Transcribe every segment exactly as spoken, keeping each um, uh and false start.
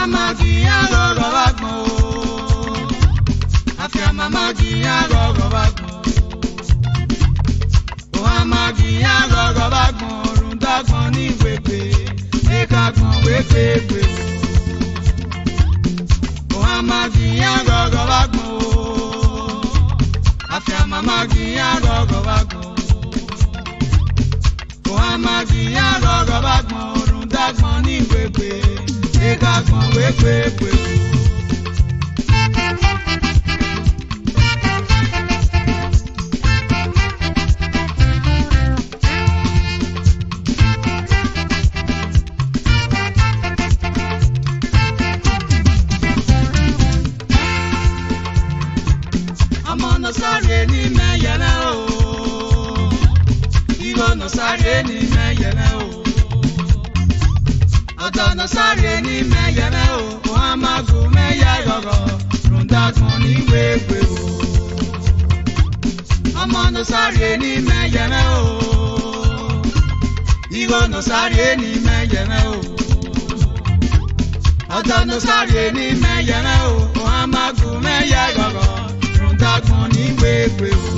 Muhammadiyya rọrọ wá gbọ́n o. Àfíà Muhammadiyya rọrọ wá gbọ́n. Muhammadiyya rọrọ wá gbọ́n. Rúndàgbọ́n ní wégbé. Ẹ̀ka gbọ́n wégbégbé o. Muhammadiyya rọrọ wá gbọ́n o. Àfíà Muhammadiyya rọrọ wá gbọ́n. Muhammadiyya rọrọ wá gbọ́n. Rúndàgbọ́n ní wégbé. Ẹ̀ka gbọ́n wégbégbé o. No sáré ní mẹ́yẹ̀lẹ́ o, ìwọ no sáré ní mẹ́yẹ̀lẹ́ o, ọ̀dọ́ no sáré ní mẹ́yẹ̀lẹ́ o, Muhammadu mẹ́yẹ rọ̀rọ̀, Rúndàgbọ́n ní wégbé o. Ọmọ no sáré ní mẹ́yẹ̀lẹ́ o, ìwọ no sáré ní mẹ́yẹ̀lẹ́ o, ọ̀dọ́ no sáré ní mẹ́yẹ̀lẹ́ o, Muhammadu mẹ́yẹ rọ̀rọ̀. Rúndàgbọ́n ní wégbé o.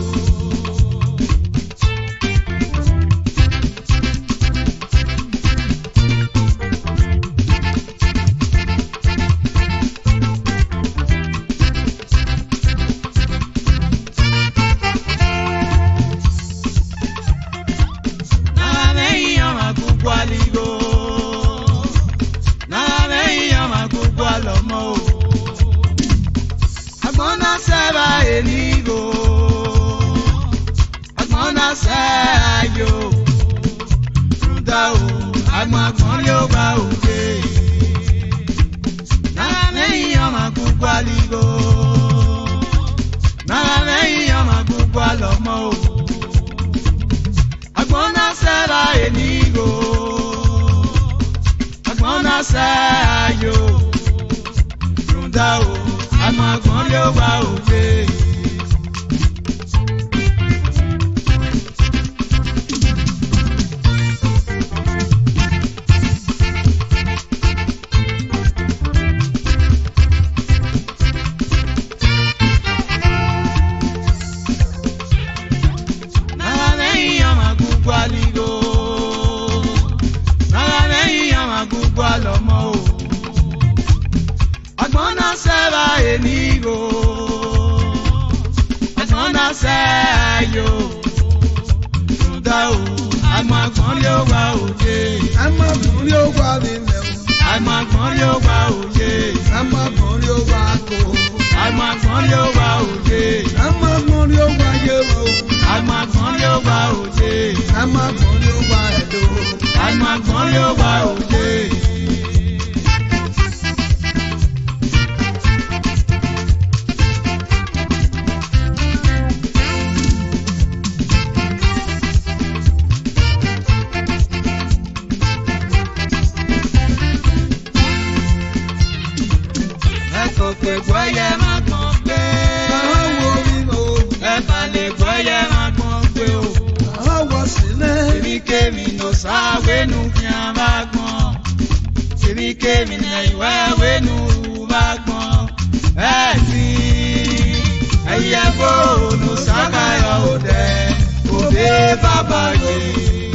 Nàràmẹ́yìn ọmọ gbogbo àlìgò. Nàràmẹ́yìn ọmọ gbogbo àlọ́mọ́ o. Agbọ́nà sẹ́ra ènìgò, agbọ́nà sẹ́yò, Rúndà o, agbọ́n yóò bá òde. Nàràmẹ́yìn ọmọ gbogbo àlìgò, nàràmẹ́yìn ọmọ gbogbo àlọ́mọ́ o. Agbọ́nà sẹ́ra ènìgò, agbọ́nà sẹ́yò, Rúndà o. Àmọ̀gbọ́n yóò wá òde. Nàràmẹ́yìn ọmọ gbogbo àlìgò. Nàràmẹ́yìn ọmọ gbogbo àlọ́mọ́ o. Agbọ́nà sẹ́ra ènìgò, agbọ́nà sẹ́yò, Rúndà o, àmọ̀gbọ́n yóò wá òde. Àmọ̀gbọ́n yóò wá nílẹ̀ o. Àmọ̀gbọ́n yóò wá òde. Àmọ̀gbọ́n yóò wá kó. Àmọ̀gbọ́n yóò wá òde. Àmọ̀gbọ́n yóò wá yẹ̀wò. Àmọ̀gbọ́n yóò wá òde. Àmọ̀gbọ́n yóò wá ẹ̀dọ́. Àmọ̀gbọ́n yóò wá òde. Pé gbọ́yẹ má gbọ́n pé. Àwọn wo mi o. Ẹ̀fà lè gbọ́yẹ má gbọ́n pé o. Àwọn wọ sílẹ̀. Èmíkémi ló sáwénu kí a bá gbọ́n. Èmíkémi ní ìwé wénu bá gbọ́n. Ẹ̀sì ẹ̀yẹ fóònù sákàyọ̀ òde. Òde bàbá yìí.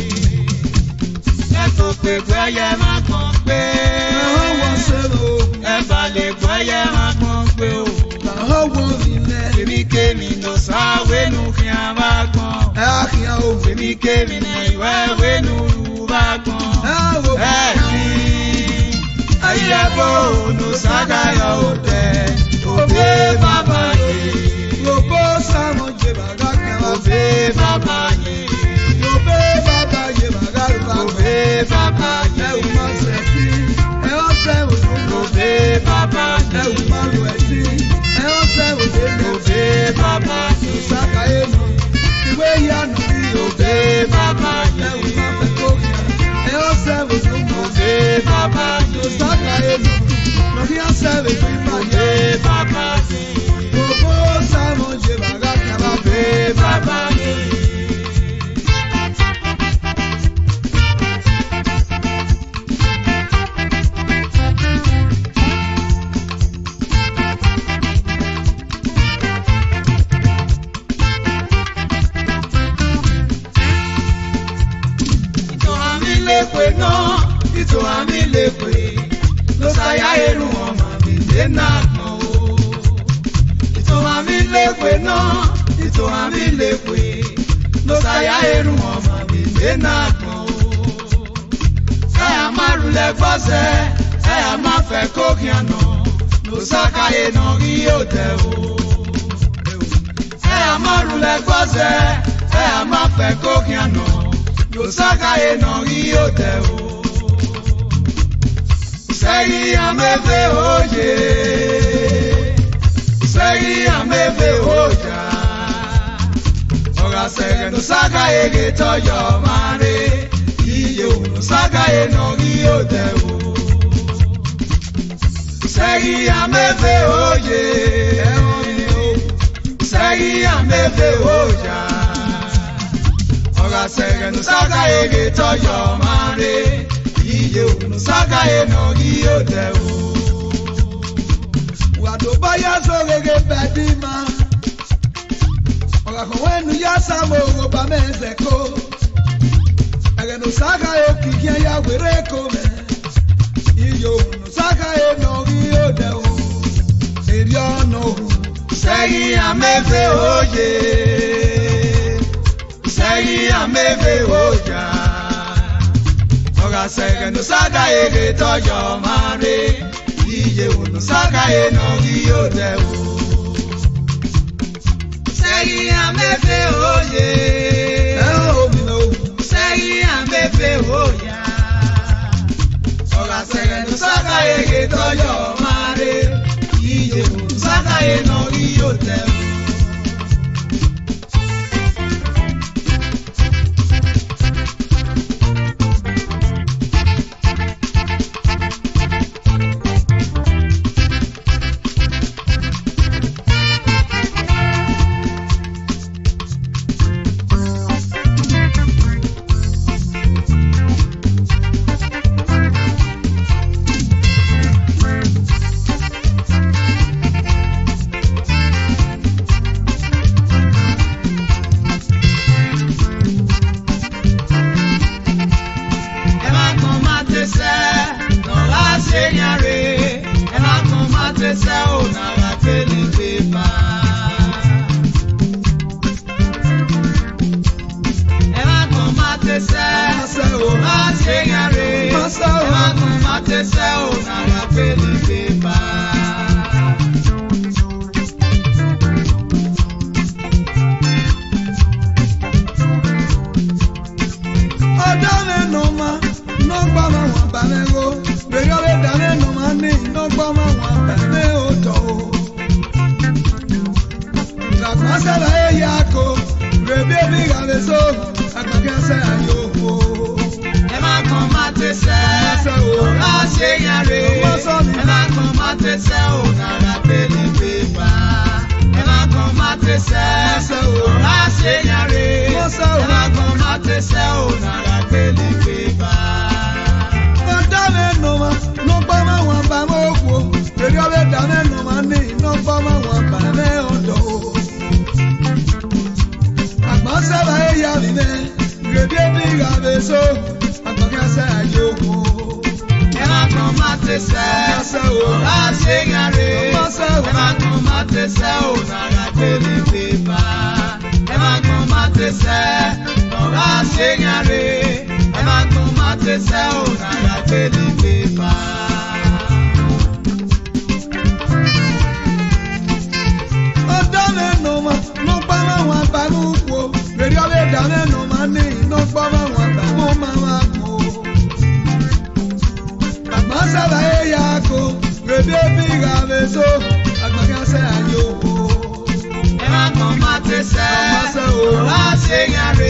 Ẹ̀fọ́ pé gbọ́yẹ má gbọ́n pé. Àwọn wọ sílẹ̀ o. Ẹ̀fà lè gbọ́yẹ má gbọ́n pé o. Àwọn wo nílẹ̀. Èmíkémi ló sáwénu kí a bá gbọ́n. Ẹ á kí a o. Èmíkémi ní ìwé wénu bá gbọ́n. Ẹ á wò. Ẹ̀sì ẹ̀yẹ fóònù sákàyọ̀ òde. Òde bàbá yìí. Yòbó sáwọn jẹ bàgá kẹwàá. Òde bàbá yìí. Yòbó bàbá yẹ bàgá rúbà. Òde bàbá Ẹ ò yìí. máa ṣẹ̀ sí. Ẹ ó ṣẹ̀ òṣù. Òde bàbá Ẹ ò yìí. máa lù ẹ̀ sí. Ẹ ó ṣẹ̀ òṣù. Òde bàbá yìí. Sákàyé nù. Ìwé ìyanu bí o. Òde bàbá Ẹ ò yìí. máa fẹ́ kó yẹ. Ẹ ó ṣẹ̀ òṣù. Òde bàbá yìí. Sákàyé nù. Lọ́kí á ṣẹ̀ òṣù ìbàjẹ́. Òde bàbá yìí. Yòbó sáwọn jẹ bàgá kẹwàá. Òde bàbá yìí. lekwe lo saya eru ọmọ mi le na kan o ito ami lekwe no ito ami lekwe lo saya eru ọmọ mi le na kan o saya maru le gbose saya ma fẹ́ kokiano lo saka e no ri o te o saya maru le gbose saya ma fẹ́ kokiano lo saka e no ri o te o Segi ameve oye, segi ameve oja. Oga sege no saga ege toyo mare, iye no saga e no rio dewo. Segi ameve oye, segi ameve oja. Oga sege no saga ege toyo mare. Iye no saga e no rio dewo. Wado baya so gege bedima. Oga ko wenu ya samo go ba mezeko. Ege no saga e kikia ya were ko me. Iye no saga e no rio dewo. Erio no. Segi ameve oye. Segi ameve oja. Oga sege no saga ege toyo mare, iye no saga e no rio dewo. Segi ameve oye, segi ameve oya. Oga sege no saga ege toyo mare, iye no saga e no rio dewo. Seigneur,